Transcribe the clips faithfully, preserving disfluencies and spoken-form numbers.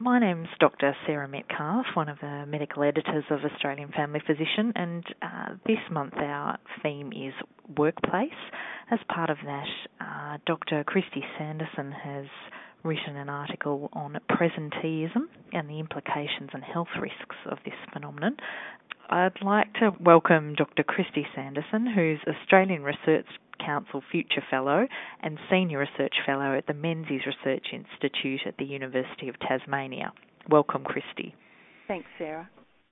My name's Doctor Sarah Metcalf, one of the medical editors of Australian Family Physician, and uh, this month our theme is workplace. As part of that, uh, Doctor Christy Sanderson has written an article on presenteeism and the implications and health risks of this phenomenon. I'd like to welcome Doctor Christy Sanderson, who's Australian Research Council Future Fellow and Senior Research Fellow at the Menzies Research Institute at the University of Tasmania. Welcome, Christy. Thanks, Sarah.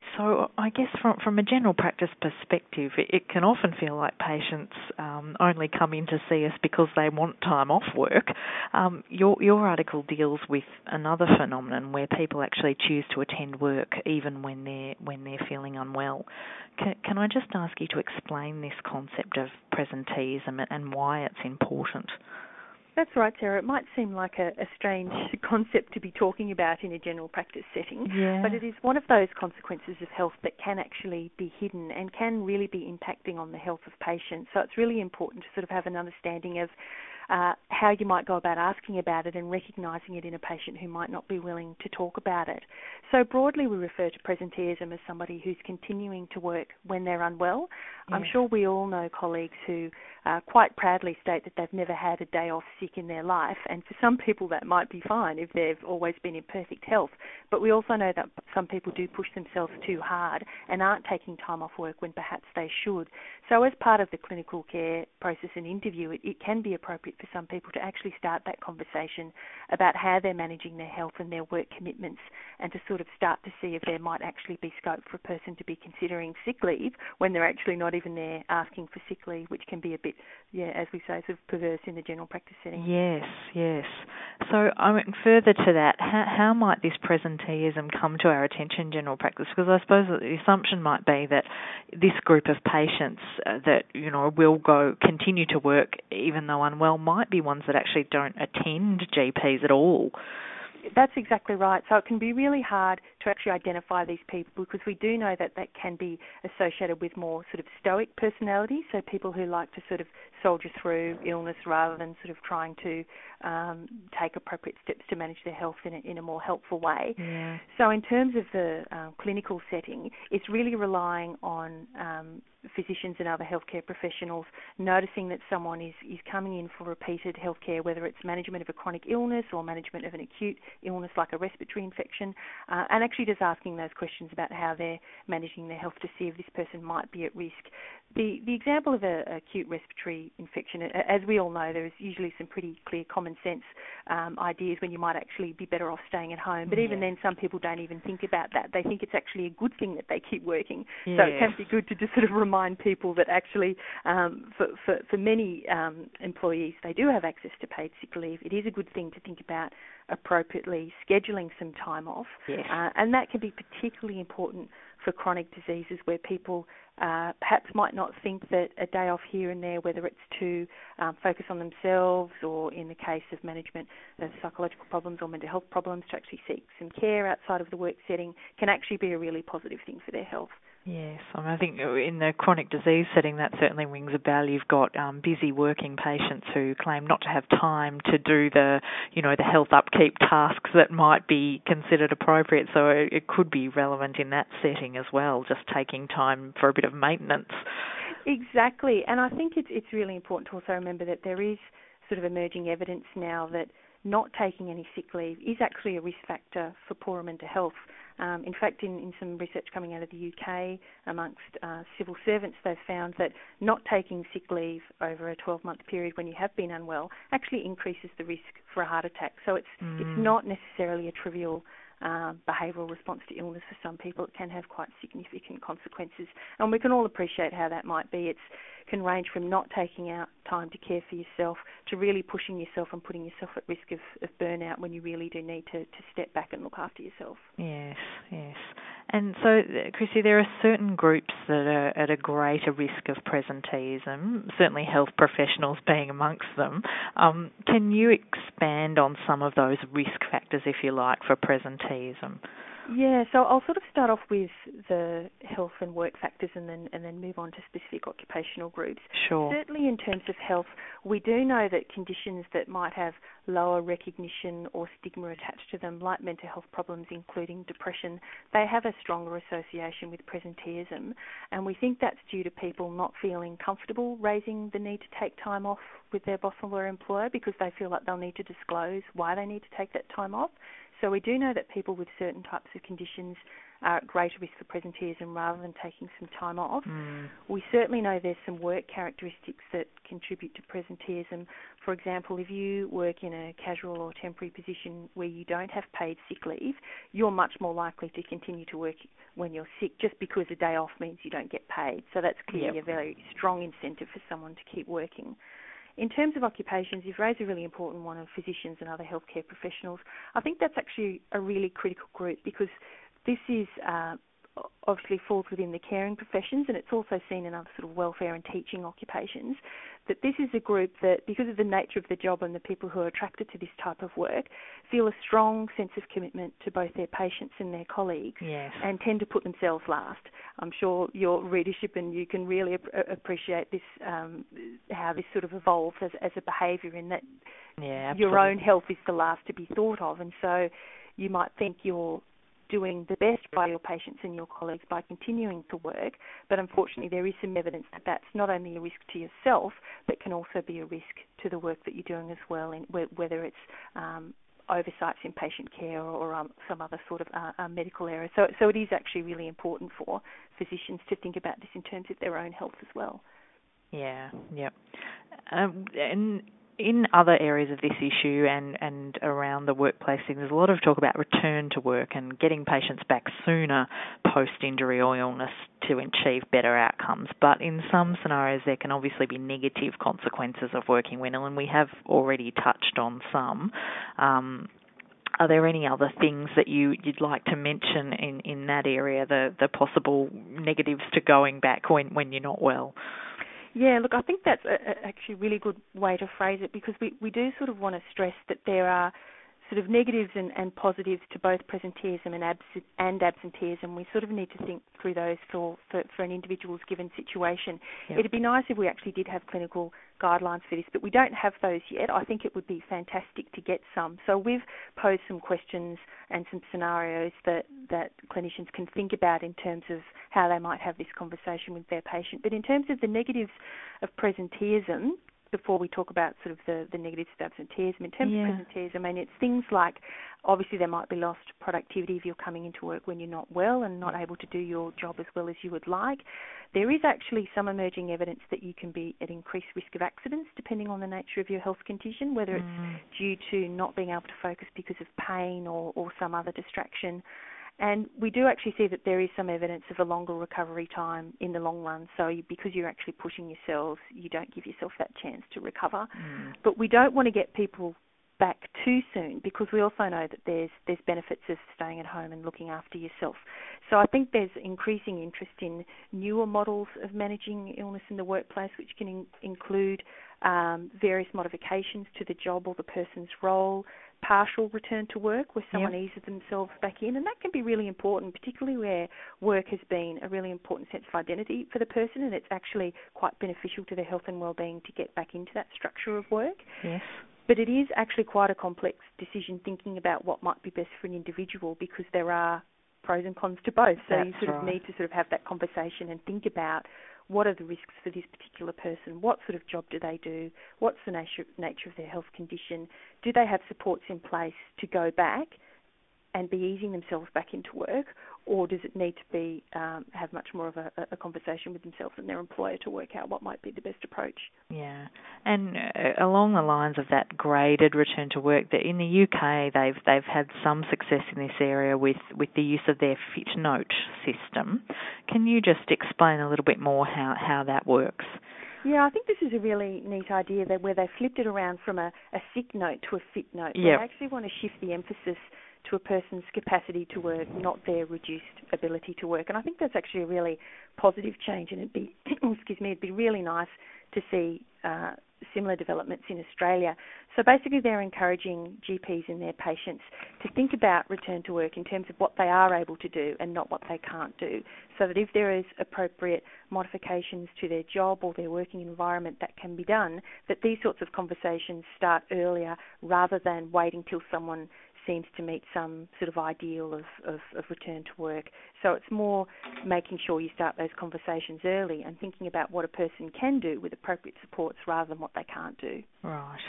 So I guess from, from a general practice perspective, it, it can often feel like patients um, only come in to see us because they want time off work. Um, your, your article deals with another phenomenon where people actually choose to attend work even when they're, when they're feeling unwell. Can, can I just ask you to explain this concept of presenteeism and why it's important? That's right, Sarah. It might seem like a, a strange concept to be talking about in a general practice setting, yeah. but it is one of those consequences of health that can actually be hidden and can really be impacting on the health of patients. So it's really important to sort of have an understanding of uh, how you might go about asking about it and recognising it in a patient who might not be willing to talk about it. So broadly we refer to presenteeism as somebody who's continuing to work when they're unwell. Yeah. I'm sure we all know colleagues who uh, quite proudly state that they've never had a day off sick in their life, and for some people that might be fine if they've always been in perfect health. But we also know that some people do push themselves too hard and aren't taking time off work when perhaps they should. So as part of the clinical care process and interview, it, it can be appropriate for some people to actually start that conversation about how they're managing their health and their work commitments, and to sort of start to see if there might actually be scope for a person to be considering sick leave when they're actually not even there asking for sick leave, which can be a bit, yeah, as we say, sort of perverse in the general practice setting. Yes, yes. So, I mean, further to that, how, how might this presenteeism come to our attention in general practice? Because I suppose that the assumption might be that this group of patients uh, that, you know, will go continue to work even though unwell might be ones that actually don't attend G Ps at all. That's exactly right. So it can be really hard to actually identify these people because we do know that that can be associated with more sort of stoic personalities, so people who like to sort of soldier through illness rather than sort of trying to um, take appropriate steps to manage their health in a, in a more helpful way. Yeah. So in terms of the um, clinical setting, it's really relying on um, physicians and other healthcare professionals noticing that someone is, is coming in for repeated healthcare, whether it's management of a chronic illness or management of an acute illness like a respiratory infection, uh, and actually just asking those questions about how they're managing their health to see if this person might be at risk. The, the example of an acute respiratory infection, as we all know, there is usually some pretty clear common sense um, ideas when you might actually be better off staying at home. But even yeah. then, some people don't even think about that. They think it's actually a good thing that they keep working. Yeah. So it can be good to just sort of remind people that actually um, for, for, for many um, employees, they do have access to paid sick leave. It is a good thing to think about appropriately scheduling some time off. Yes. Uh, and that can be particularly important for chronic diseases where people uh, perhaps might not think that a day off here and there, whether it's to um, focus on themselves or in the case of management of psychological problems or mental health problems, to actually seek some care outside of the work setting, can actually be a really positive thing for their health. Yes, I, mean, I think in the chronic disease setting that certainly rings a bell. You've got um, busy working patients who claim not to have time to do the, you know, the health upkeep tasks that might be considered appropriate. So it, it could be relevant in that setting as well, just taking time for a bit of maintenance. Exactly, and I think it's it's really important to also remember that there is sort of emerging evidence now that not taking any sick leave is actually a risk factor for poorer mental health. Um, in fact, in, in some research coming out of the U K amongst uh, civil servants, they've found that not taking sick leave over a twelve-month period when you have been unwell actually increases the risk for a heart attack. So it's mm. it's not necessarily a trivial um, behavioural response to illness for some people. It can have quite significant consequences, and we can all appreciate how that might be. It can range from not taking out time to care for yourself to really pushing yourself and putting yourself at risk of, of burnout when you really do need to, to step back and look after yourself. Yes, yes. And so, Chrissy, there are certain groups that are at a greater risk of presenteeism, certainly health professionals being amongst them. Um, can you expand on some of those risk factors, if you like, for presenteeism? Yeah, so I'll sort of start off with the health and work factors and then and then move on to specific occupational groups. Sure. Certainly in terms of health, we do know that conditions that might have lower recognition or stigma attached to them, like mental health problems including depression, they have a stronger association with presenteeism, and we think that's due to people not feeling comfortable raising the need to take time off with their boss or their employer because they feel like they'll need to disclose why they need to take that time off. So we do know that people with certain types of conditions are at greater risk for presenteeism rather than taking some time off. Mm. We certainly know there's some work characteristics that contribute to presenteeism. For example, if you work in a casual or temporary position where you don't have paid sick leave, you're much more likely to continue to work when you're sick just because a day off means you don't get paid. So that's clearly Yep. a very strong incentive for someone to keep working. In terms of occupations, you've raised a really important one of physicians and other healthcare professionals. I think that's actually a really critical group because this is uh, obviously falls within the caring professions, and it's also seen in other sort of welfare and teaching occupations, that this is a group that, because of the nature of the job and the people who are attracted to this type of work, feel a strong sense of commitment to both their patients and their colleagues, Yes. and tend to put themselves last. I'm sure your readership and you can really ap- appreciate this, um, how this sort of evolves as, as a behaviour, in that Yeah, your absolutely. own health is the last to be thought of, and so you might think you're doing the best by your patients and your colleagues by continuing to work, but unfortunately there is some evidence that that's not only a risk to yourself, but can also be a risk to the work that you're doing as well, in, whether it's um, oversights in patient care or um, some other sort of uh, uh, medical area. So, so it is actually really important for physicians to think about this in terms of their own health as well. Yeah, yep. Um, and in other areas of this issue and, and around the workplace thing, there's a lot of talk about return to work and getting patients back sooner post-injury or illness to achieve better outcomes. But in some scenarios, there can obviously be negative consequences of working well, and we have already touched on some. Um, Are there any other things that you, you'd like to mention in, in that area, the, the possible negatives to going back when, when you're not well? Yeah, look, I think that's a, a, actually a really good way to phrase it, because we, we do sort of want to stress that there are sort of negatives and, and positives to both presenteeism and, abs- and absenteeism. We sort of need to think through those for, for, for an individual's given situation. Yep. It'd be nice if we actually did have clinical guidelines for this, but we don't have those yet. I think it would be fantastic to get some. So we've posed some questions and some scenarios that, that clinicians can think about in terms of how they might have this conversation with their patient. But in terms of the negatives of presenteeism, before we talk about sort of the, the negatives of absenteeism, in terms yeah. of presenteeism, I mean, it's things like, obviously there might be lost productivity if you're coming into work when you're not well and not able to do your job as well as you would like. There is actually some emerging evidence that you can be at increased risk of accidents depending on the nature of your health condition, whether it's mm. due to not being able to focus because of pain or, or some other distraction. And we do actually see that there is some evidence of a longer recovery time in the long run. So you, because you're actually pushing yourselves, you don't give yourself that chance to recover. Mm. But we don't want to get people back too soon, because we also know that there's there's benefits of staying at home and looking after yourself. So I think there's increasing interest in newer models of managing illness in the workplace, which can in, include um, various modifications to the job or the person's role, partial return to work where someone yep. eases themselves back in, and that can be really important, particularly where work has been a really important sense of identity for the person, and it's actually quite beneficial to their health and well-being to get back into that structure of work. Yes. But it is actually quite a complex decision thinking about what might be best for an individual, because there are pros and cons to both. So That's you sort right. of need to sort of have that conversation and think about what are the risks for this particular person, what sort of job do they do, what's the nature, nature of their health condition, do they have supports in place to go back and be easing themselves back into work, or does it need to be um, have much more of a, a conversation with themselves and their employer to work out what might be the best approach? Yeah, and uh, along the lines of that graded return to work, that in the U K they've they've had some success in this area with, with the use of their FitNote system. Can you just explain a little bit more how, how that works? Yeah, I think this is a really neat idea that where they flipped it around from a, a sick note to a fit note. Yep. They actually want to shift the emphasis to a person's capacity to work, not their reduced ability to work. And I think that's actually a really positive change, and it'd be, excuse me, it'd be really nice to see uh, similar developments in Australia. So basically they're encouraging G Ps and their patients to think about return to work in terms of what they are able to do and not what they can't do, so that if there is appropriate modifications to their job or their working environment that can be done, that these sorts of conversations start earlier rather than waiting till someone seems to meet some sort of ideal of, of, of return to work. So it's more making sure you start those conversations early and thinking about what a person can do with appropriate supports rather than what they can't do. Right.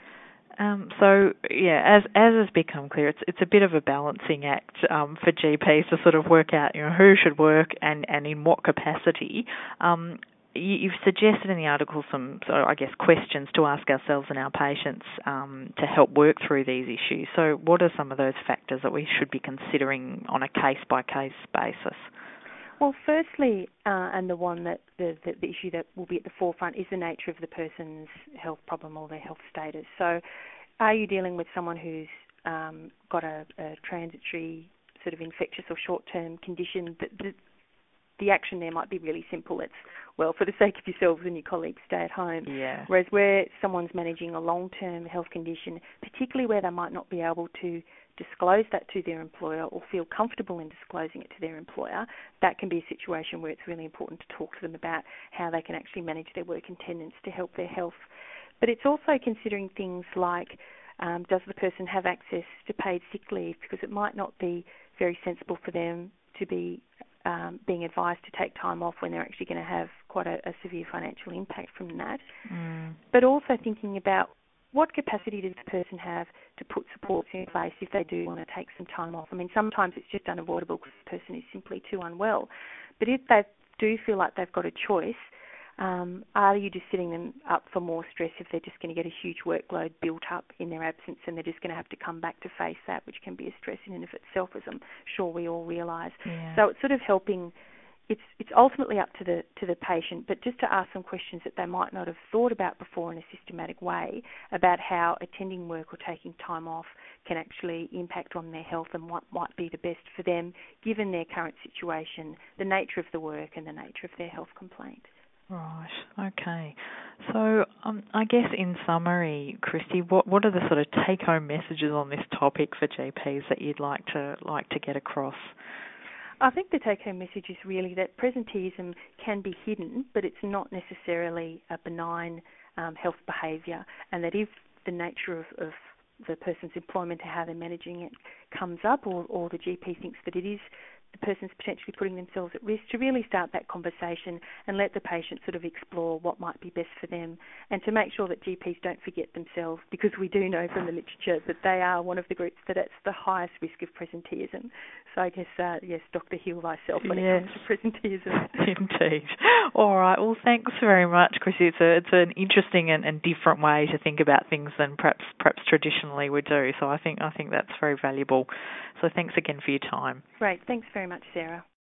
Um, so, yeah, as as has become clear, it's it's a bit of a balancing act um, for G Ps to sort of work out, you know, who should work and, and in what capacity. Um, You've suggested in the article some, so I guess, questions to ask ourselves and our patients um, to help work through these issues. So what are some of those factors that we should be considering on a case-by-case basis? Well, firstly, uh, and the one that the, the, the issue that will be at the forefront is the nature of the person's health problem or their health status. So are you dealing with someone who's um, got a, a transitory sort of infectious or short-term condition? The, the, the action there might be really simple. It's, well, for the sake of yourselves and your colleagues, stay at home. Yeah. Whereas where someone's managing a long-term health condition, particularly where they might not be able to disclose that to their employer or feel comfortable in disclosing it to their employer, that can be a situation where it's really important to talk to them about how they can actually manage their work attendance to help their health. But it's also considering things like, um, does the person have access to paid sick leave? Because it might not be very sensible for them to be Um, being advised to take time off when they're actually going to have quite a, a severe financial impact from that. Mm. But also thinking about what capacity does the person have to put supports in place if they do want to take some time off. I mean, sometimes it's just unavoidable because the person is simply too unwell. But if they do feel like they've got a choice, Um, are you just setting them up for more stress if they're just going to get a huge workload built up in their absence and they're just going to have to come back to face that, which can be a stress in and of itself, as I'm sure we all realise. Yeah. So it's sort of helping. It's it's ultimately up to the to the patient, but just to ask some questions that they might not have thought about before in a systematic way about how attending work or taking time off can actually impact on their health and what might be the best for them given their current situation, the nature of the work and the nature of their health complaint. Right. Okay. So um, I guess in summary, Christy, what what are the sort of take-home messages on this topic for G Ps that you'd like to like to get across? I think the take-home message is really that presenteeism can be hidden, but it's not necessarily a benign um, health behaviour, and that if the nature of, of the person's employment or how they're managing it comes up, or, or the G P thinks that it is the person's potentially putting themselves at risk, to really start that conversation and let the patient sort of explore what might be best for them, and to make sure that G Ps don't forget themselves, because we do know from the literature that they are one of the groups that it's the highest risk of presenteeism. So I guess, uh, yes, Doctor Hill myself when yes. it comes to presenteeism. Indeed. All right. Well, thanks very much, Chrissy. It's, a, it's an interesting and, and different way to think about things than perhaps perhaps traditionally we do. So I think I think that's very valuable. So thanks again for your time. Great. Thanks very much, Sarah.